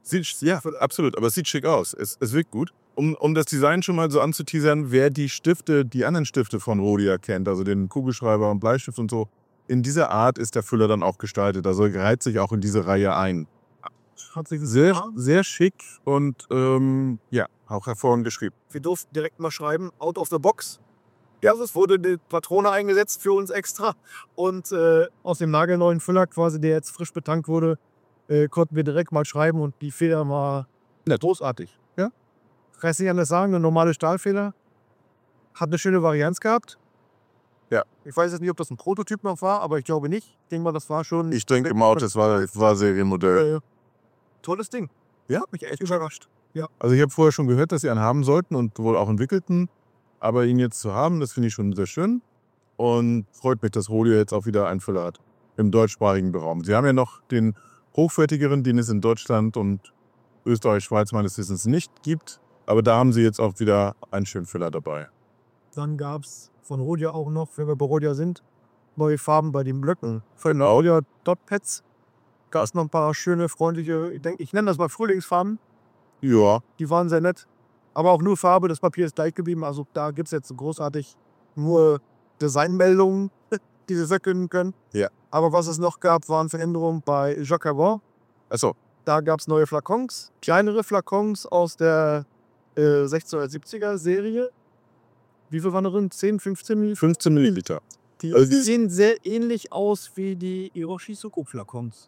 Ja, absolut, aber es sieht schick aus. Es wirkt gut. Um das Design schon mal so anzuteasern, wer die anderen Stifte von Rhodia kennt, also den Kugelschreiber und Bleistift und so, in dieser Art ist der Füller dann auch gestaltet. Also reiht sich auch in diese Reihe ein. Hat sich Sehr, sehr schick und auch hervorragend geschrieben. Wir durften direkt mal schreiben, out of the box. Ja, es wurde eine Patrone eingesetzt für uns extra. Und aus dem nagelneuen Füller quasi, der jetzt frisch betankt wurde, konnten wir direkt mal schreiben und die Feder war großartig. Ja? Kann ich nicht anders sagen, eine normale Stahlfeder. Hat eine schöne Varianz gehabt. Ja. Ich weiß jetzt nicht, ob das ein Prototyp noch war, aber ich glaube nicht. Ich denke mal, das war schon... Ich denke mal, das war Serienmodell. Tolles Ding. Ja? Hat mich echt überrascht. Ja. Also ich habe vorher schon gehört, dass sie einen haben sollten und wohl auch entwickelten. Aber ihn jetzt zu haben, das finde ich schon sehr schön. Und freut mich, dass Rhodia jetzt auch wieder einen Füller hat. Im deutschsprachigen Raum. Sie haben ja noch den hochwertigeren, den es in Deutschland und Österreich, Schweiz meines Wissens nicht gibt. Aber da haben sie jetzt auch wieder einen schönen Füller dabei. Dann gab es von Rhodia auch noch, wenn wir bei Rhodia sind, neue Farben bei den Blöcken. Von Genau. Rhodia Dotpads gab es noch ein paar schöne, freundliche, ich nenne das mal Frühlingsfarben. Ja. Die waren sehr nett. Aber auch nur Farbe, das Papier ist gleich geblieben. Also da gibt es jetzt so großartig nur Designmeldungen, die sie verkünden können. Ja. Aber was es noch gab, waren Veränderungen bei Jacques Herbin. Achso. Da gab es neue Flakons, kleinere Flakons aus der 1670er Serie. Wie viel waren darin? 10, 15 Milliliter? 15 Milliliter. Die Also die- sehen sehr ähnlich aus wie die Hiroshi-Suko-Flakons.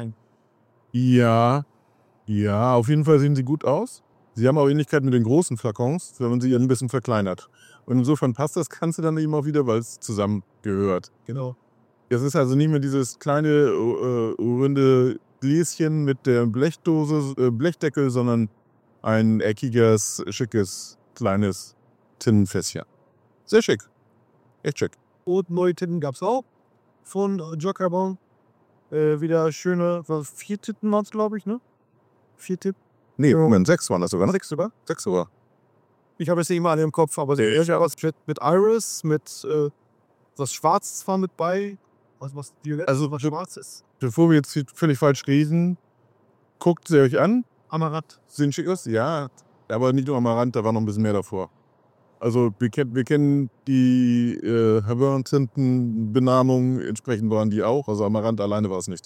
Ja. Ja, auf jeden Fall sehen sie gut aus. Sie haben auch Ähnlichkeit mit den großen Flakons, wenn man sie ein bisschen verkleinert. Und insofern passt das Ganze dann eben auch wieder, weil es zusammengehört. Genau. Es ist also nicht mehr dieses kleine, runde Gläschen mit der Blechdeckel, sondern ein eckiges, schickes, kleines Tinnenfässchen. Sehr schick. Echt schick. Und neue Titten gab es auch von Jacques Herbin. Wieder schöne, 4 Titten waren es, glaube ich, ne? 4 Titten. Nee, Ja. Moment, 6 waren das sogar. Ne? 6 sogar. 6 sogar. Ich habe es nicht immer alle im Kopf, aber was mit Iris, mit was Schwarzes war mit bei. Was Violett, Also, was schwarz ist. Bevor wir jetzt völlig falsch lesen, guckt sie euch an. Amaranth. Sehen schick aus? Ja, aber nicht nur Amaranth, da war noch ein bisschen mehr davor. Also wir kennen die Herbin-Tinten-Benamung, entsprechend waren die auch. Also Amaranth alleine war es nicht.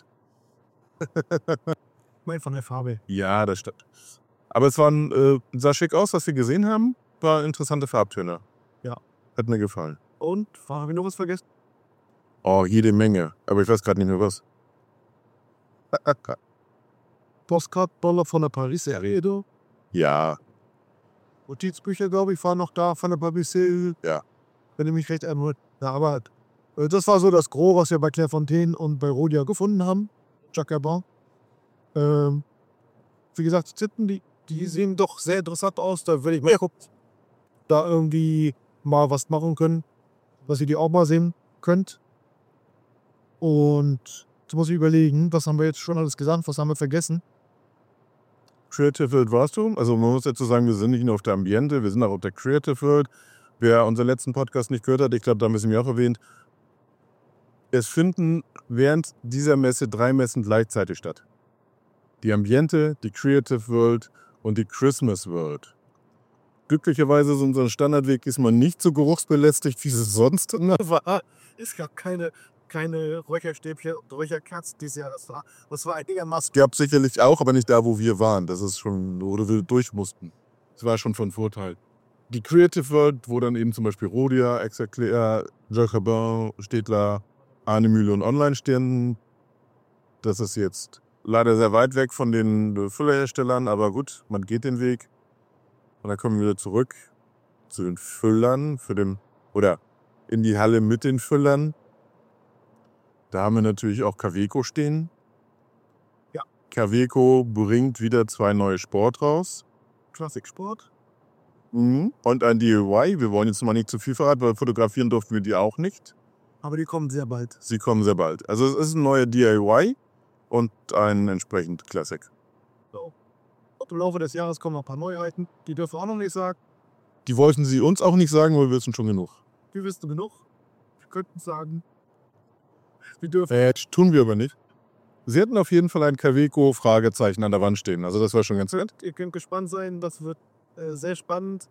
Ich meine von der Farbe. Ja, das stimmt. Aber es sah schick aus, was wir gesehen haben. War interessante Farbtöne. Ja. Hat mir gefallen. Und, habe ich noch was vergessen? Oh, jede Menge. Aber ich weiß gerade nicht mehr was. Postcard-Dollar von der Paris-Serie. Ja, Notizbücher, glaube ich, waren noch da von der Paris-Serie. Ja. Wenn ich mich recht erinnere. Ja, aber das war so das Gros, was wir bei Clairefontaine und bei Rhodia gefunden haben. Jacques Herbin. Wie gesagt, die Titten, die sehen doch sehr interessant aus. Da würde ich mal gucken, da irgendwie mal was machen können, dass ihr die auch mal sehen könnt. Und jetzt muss ich überlegen, was haben wir jetzt schon alles gesagt, was haben wir vergessen? Creative World warst du. Also man muss dazu sagen, wir sind nicht nur auf der Ambiente, wir sind auch auf der Creative World. Wer unseren letzten Podcast nicht gehört hat, ich glaube, da haben wir es mir auch erwähnt. Es finden während dieser Messe 3 Messen gleichzeitig statt. Die Ambiente, die Creative World und die Christmas World. Glücklicherweise ist unser Standardweg diesmal nicht so geruchsbelästigt, wie es sonst immer war. Es gab keine Räucherstäbchen und Räucherkerzen dieses Jahr. Das war einigermaßen. Gab sicherlich auch, aber nicht da, wo wir waren. Das ist schon, wo wir durch mussten. Das war schon von Vorteil. Die Creative World, wo dann eben zum Beispiel Rhodia, Exaclair, Jacques Herbin, Städtler, Arnemühle und Online stehen. Das ist jetzt leider sehr weit weg von den Füllerherstellern, aber gut, man geht den Weg. Und dann kommen wir wieder zurück zu den Füllern, oder in die Halle mit den Füllern. Da haben wir natürlich auch Kaweco stehen. Ja. Kaweco bringt wieder 2 neue Sport raus. Classic Sport. Und ein DIY. Wir wollen jetzt mal nicht zu viel verraten, weil fotografieren durften wir die auch nicht. Aber die kommen sehr bald. Sie kommen sehr bald. Also es ist ein neuer DIY und ein entsprechend Classic. So. Und im Laufe des Jahres kommen noch ein paar Neuheiten. Die dürfen wir auch noch nicht sagen. Die wollten sie uns auch nicht sagen, weil wir wissen schon genug. Wir wissen genug. Wir könnten sagen. Wir dürfen. Tun wir aber nicht. Sie hatten auf jeden Fall ein Kaweco-Fragezeichen an der Wand stehen. Also das war schon ganz nett. Ihr könnt gespannt sein, das wird sehr spannend.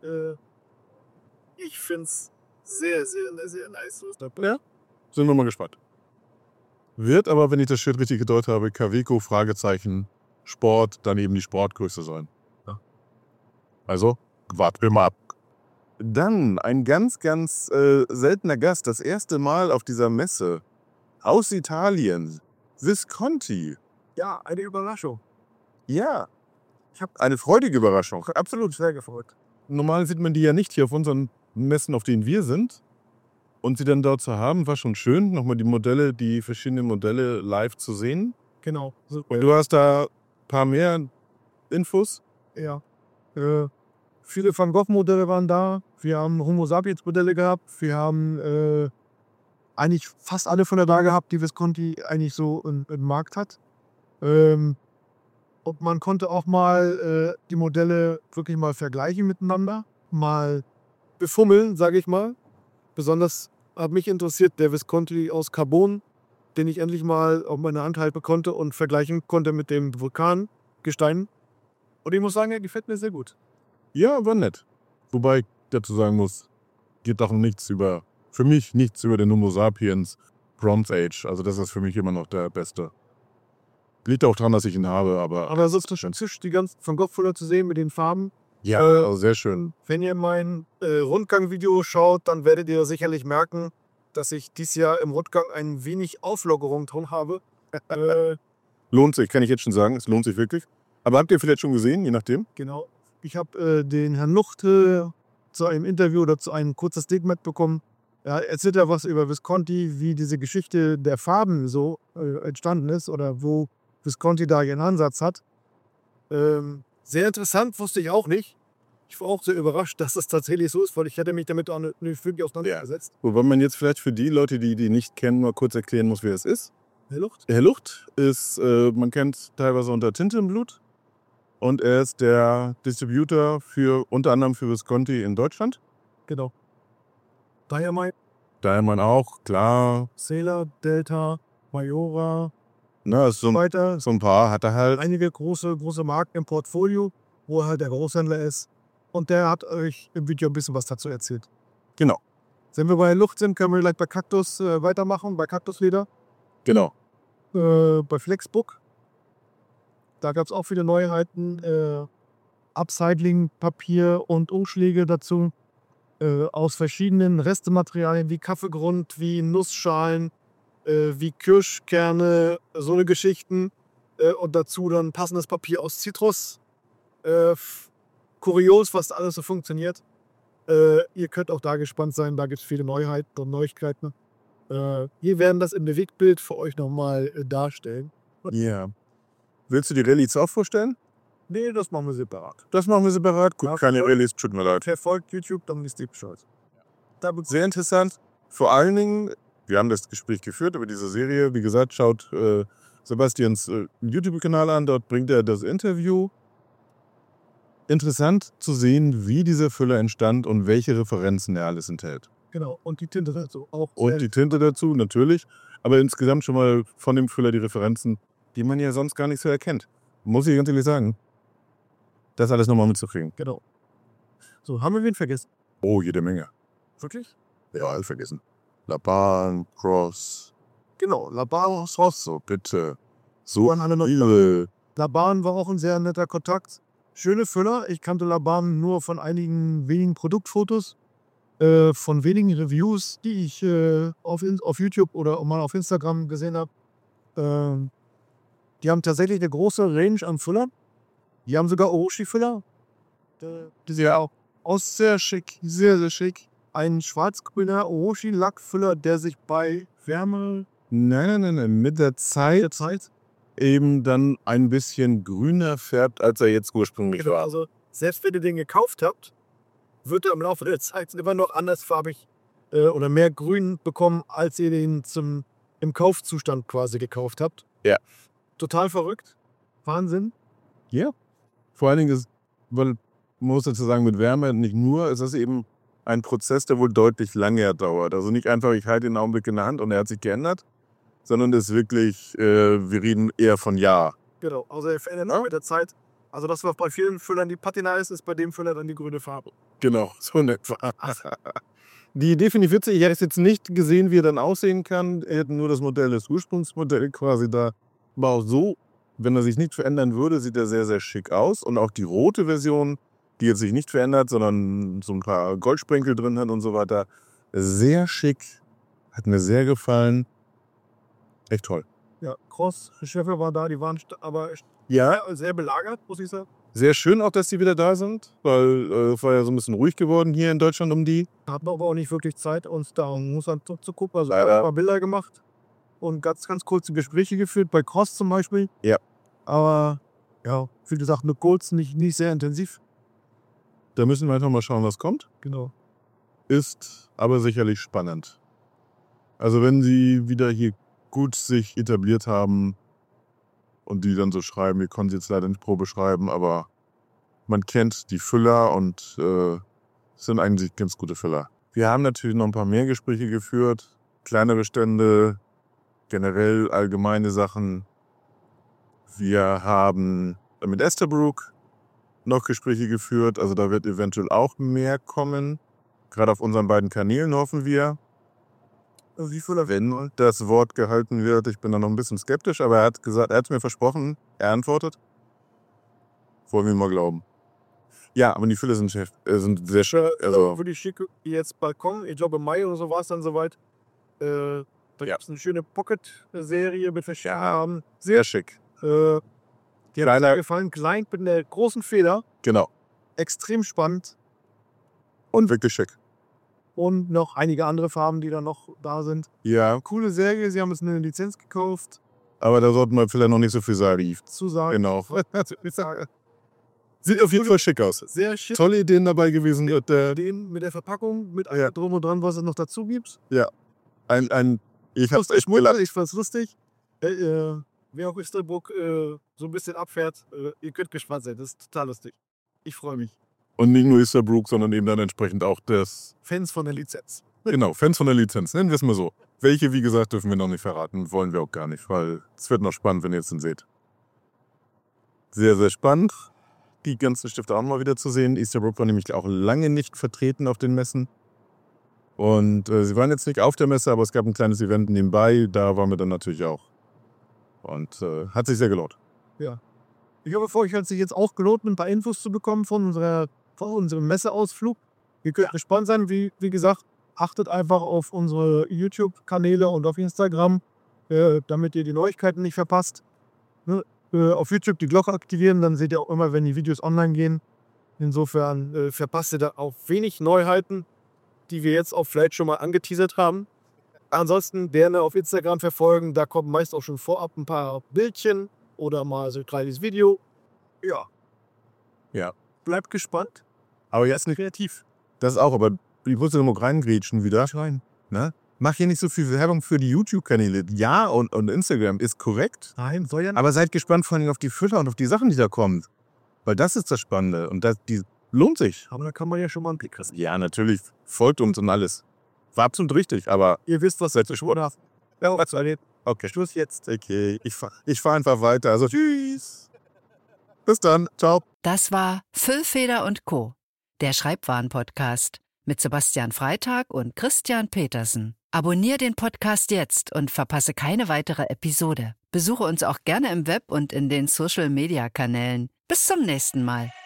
Ich finde es sehr, sehr, sehr nice. Ja, sind wir mal gespannt. Wird aber, wenn ich das Schild richtig gedeutet habe, Kaweco-Fragezeichen Sport dann eben die Sportgröße sein. Ja. Also, warten wir mal ab. Dann ein ganz, ganz seltener Gast. Das erste Mal auf dieser Messe aus Italien. Visconti. Ja, eine Überraschung. Ja, ich habe eine freudige Überraschung. Absolut sehr gefreut. Normal sieht man die ja nicht hier auf unseren Messen, auf denen wir sind. Und sie dann dort zu haben, war schon schön. Nochmal die verschiedenen Modelle live zu sehen. Genau. So, Und du hast da ein paar mehr Infos. ja. Viele Van Gogh-Modelle waren da. Wir haben Homo sapiens-Modelle gehabt. Wir haben eigentlich fast alle von der da gehabt, die Visconti eigentlich so im Markt hat. Und man konnte auch mal die Modelle wirklich mal vergleichen miteinander. Mal befummeln, sage ich mal. Besonders hat mich interessiert der Visconti aus Carbon, den ich endlich mal auf meine Hand halten konnte und vergleichen konnte mit dem Vulkangestein. Und ich muss sagen, er gefällt mir sehr gut. Ja, war nett. Wobei ich dazu sagen muss, geht doch für mich nichts über den Homo sapiens Bronze Age. Also das ist für mich immer noch der beste. Liegt auch daran, dass ich ihn habe, aber Aber es ist fantastisch, die ganzen Van Gogh-Füller zu sehen mit den Farben. ja, also sehr schön. Wenn ihr mein Rundgang-Video schaut, dann werdet ihr sicherlich merken, dass ich dieses Jahr im Rundgang ein wenig Auflockerung drin habe. Lohnt sich, kann ich jetzt schon sagen. Es lohnt sich wirklich. Aber habt ihr vielleicht schon gesehen, je nachdem? Genau. Ich habe den Herrn Lucht zu einem Interview oder zu einem kurzen Statement bekommen. Er erzählt ja was über Visconti, wie diese Geschichte der Farben so entstanden ist oder wo Visconti da ihren Ansatz hat. Sehr interessant, wusste ich auch nicht. Ich war auch sehr überrascht, dass das tatsächlich so ist, weil ich hätte mich damit auch nicht wirklich auseinandergesetzt. Wobei man jetzt vielleicht für die Leute, die nicht kennen, mal kurz erklären muss, wer es ist. Herr Lucht? Herr Lucht ist, man kennt teilweise unter Tinte im Blut. Und er ist der Distributor unter anderem für Visconti in Deutschland. Genau. Diamine, Diamond auch, klar. Sailor, Delta, Majora, Ne, ist so weiter. ein paar hat er halt. Einige große Marken im Portfolio, wo er halt der Großhändler ist. Und der hat euch im Video ein bisschen was dazu erzählt. Genau. Wenn wir bei Lucht sind, können wir gleich bei Cactus weitermachen, bei Cactusleder, Genau. bei Flexbook. Da gab es auch viele Neuheiten. Upcycling-Papier und Umschläge dazu. Aus verschiedenen Restematerialien wie Kaffeegrund, wie Nussschalen, wie Kirschkerne, so eine Geschichten. Und dazu dann passendes Papier aus Zitrus. Kurios, was da alles so funktioniert. Ihr könnt auch da gespannt sein, da gibt es viele Neuheiten und Neuigkeiten. Wir werden das im Bewegtbild für euch nochmal darstellen. Ja. Willst du die Rallyes auch vorstellen? Nee, das machen wir separat. Das machen wir separat. Gut, Ja, keine voll. Rallyes, tut mir leid. Verfolgt YouTube, dann wisst ihr Bescheid. Sehr interessant. Vor allen Dingen, wir haben das Gespräch geführt über diese Serie. Wie gesagt, schaut Sebastians YouTube-Kanal an, dort bringt er das Interview. Interessant zu sehen, wie dieser Füller entstand und welche Referenzen er alles enthält. Genau, und die Tinte dazu auch. Und die Tinte dazu, natürlich. Aber insgesamt schon mal von dem Füller die Referenzen, die man ja sonst gar nicht so erkennt. Muss ich ganz ehrlich sagen. Das alles nochmal mitzukriegen. Genau. So, haben wir wen vergessen? Oh, jede Menge. Wirklich? Ja, alle vergessen. Laban, Cross. Genau, Laban. So, bitte. So Waren alle noch- viele. Laban war auch ein sehr netter Kontakt. Schöne Füller. Ich kannte Laban nur von einigen wenigen Produktfotos, von wenigen Reviews, die ich auf YouTube oder mal auf Instagram gesehen habe. Die haben tatsächlich eine große Range an Füllern. Die haben sogar Orochi-Füller. Die sind ja auch sehr schick, sehr, sehr schick. Ein schwarz-grüner Orochi-Lackfüller, der sich bei Wärme Nein. Mit der der Zeit Zeit. eben dann ein bisschen grüner färbt, als er jetzt ursprünglich war. Also, selbst wenn ihr den gekauft habt, wird er im Laufe der Zeit immer noch andersfarbig oder mehr grün bekommen, als ihr den im Kaufzustand quasi gekauft habt. Ja. Total verrückt. Wahnsinn. Ja. Vor allen Dingen ist, weil man muss dazu sagen, mit Wärme nicht nur, es ist eben ein Prozess, der wohl deutlich länger dauert. Also nicht einfach, ich halte den Augenblick in der Hand und er hat sich geändert, sondern das ist wirklich, wir reden eher von Jahr. Genau, also er verändert sich mit der Zeit. Also das, was bei vielen Füllern die Patina ist bei dem Füller dann die grüne Farbe. Genau, so in etwa. Die D45, ich hätte jetzt nicht gesehen, wie er dann aussehen kann. Er hätte nur das Modell, das Ursprungsmodell quasi da. Aber auch so, wenn er sich nicht verändern würde, sieht er sehr, sehr schick aus. Und auch die rote Version, die jetzt sich nicht verändert, sondern so ein paar Goldsprenkel drin hat und so weiter. Sehr schick. Hat mir sehr gefallen. Echt toll. Ja, Cross, Chefe war da, die waren aber Ja, sehr belagert, muss ich sagen. sehr schön auch, dass die wieder da sind, weil es war ja so ein bisschen ruhig geworden hier in Deutschland um die. Hatten aber auch nicht wirklich Zeit, uns da uns anzugucken. Also Leider. ein paar Bilder gemacht und ganz, ganz kurze Gespräche geführt, bei Cross zum Beispiel. Ja. Aber ja, wie gesagt, nur kurz, nicht sehr intensiv. Da müssen wir einfach mal schauen, was kommt. Genau. Ist aber sicherlich spannend. Also wenn sie wieder hier gut sich etabliert haben und die dann so schreiben, wir konnten sie jetzt leider nicht Probe schreiben, aber man kennt die Füller und sind eigentlich ganz gute Füller. Wir haben natürlich noch ein paar mehr Gespräche geführt, kleinere Stände, generell allgemeine Sachen. Wir haben mit Esterbrook noch Gespräche geführt, also da wird eventuell auch mehr kommen. Gerade auf unseren beiden Kanälen hoffen wir. Wie Füller Wenn das Wort gehalten wird, ich bin da noch ein bisschen skeptisch, aber er hat gesagt, er hat es mir versprochen, er antwortet. Wollen wir mal glauben. Ja, aber die Fülle sind sehr schön. Also, für die schicke jetzt Balkon. Ich glaube, im Mai oder so war es dann soweit. Da gibt es eine schöne Pocket-Serie mit verschiedenen Farben. sehr schick. Die hat mir Kleiner, gefallen. Klein mit einer großen Feder. genau. Extrem spannend. Und wirklich schick. Und noch einige andere Farben, die da noch da sind. Ja, Coole Serie. Sie haben jetzt eine Lizenz gekauft. aber da sollten wir vielleicht noch nicht so viel sagen. Zu sagen. Genau. Sieht auf jeden Fall schick aus. Sehr schick. Tolle Ideen dabei gewesen. Und, Den mit der Verpackung, mit allem drum und dran, was es noch dazu gibt. ich hab's echt Mutter, gelacht. ich fand's lustig. Wer auch Esterbrook so ein bisschen abfährt, ihr könnt gespannt sein. Das ist total lustig. Ich freue mich. Und nicht nur Esterbrook, sondern eben dann entsprechend auch das. Fans von der Lizenz. Genau, Fans von der Lizenz, nennen wir es mal so. Welche, wie gesagt, dürfen wir noch nicht verraten, wollen wir auch gar nicht, weil es wird noch spannend, wenn ihr es dann seht. Sehr, sehr spannend, die ganzen Stifte auch mal wieder zu sehen. Esterbrook war nämlich auch lange nicht vertreten auf den Messen. Und sie waren jetzt nicht auf der Messe, aber es gab ein kleines Event nebenbei, da waren wir dann natürlich auch. Und hat sich sehr gelohnt. Ich hoffe, für euch hat sich jetzt auch gelohnt, ein paar Infos zu bekommen von unserem Messeausflug. Ihr könnt gespannt sein, wie gesagt, achtet einfach auf unsere YouTube-Kanäle und auf Instagram, damit ihr die Neuigkeiten nicht verpasst. Ne? Auf YouTube die Glocke aktivieren, dann seht ihr auch immer, wenn die Videos online gehen. Insofern verpasst ihr da auch wenig Neuheiten, die wir jetzt auch vielleicht schon mal angeteasert haben. Ansonsten gerne auf Instagram verfolgen, da kommen meist auch schon vorab ein paar Bildchen oder mal so ein kleines Video. Ja. Ja. Bleibt gespannt. Aber jetzt nicht Kreativ. das auch, aber ich muss noch reingrätschen wieder. Schreien. Ne? Mach hier nicht so viel Werbung für die YouTube-Kanäle. Ja, und Instagram ist korrekt. Nein, soll ja nicht. Aber seid gespannt vor allem auf die Füller und auf die Sachen, die da kommen. Weil das ist das Spannende. Und die lohnt sich. Aber da kann man ja schon mal einen Blick kriegen. Ja, natürlich. Folgt uns und alles. War absolut richtig, aber Ihr wisst, was seid ihr schon habt. Ja, was soll okay. Schluss jetzt. Okay, ich fahr einfach weiter. Also tschüss. Bis dann. Ciao. Das war Füllfeder und Co., der Schreibwaren-Podcast mit Sebastian Freitag und Christian Petersen. Abonnier den Podcast jetzt und verpasse keine weitere Episode. Besuche uns auch gerne im Web und in den Social-Media-Kanälen. Bis zum nächsten Mal.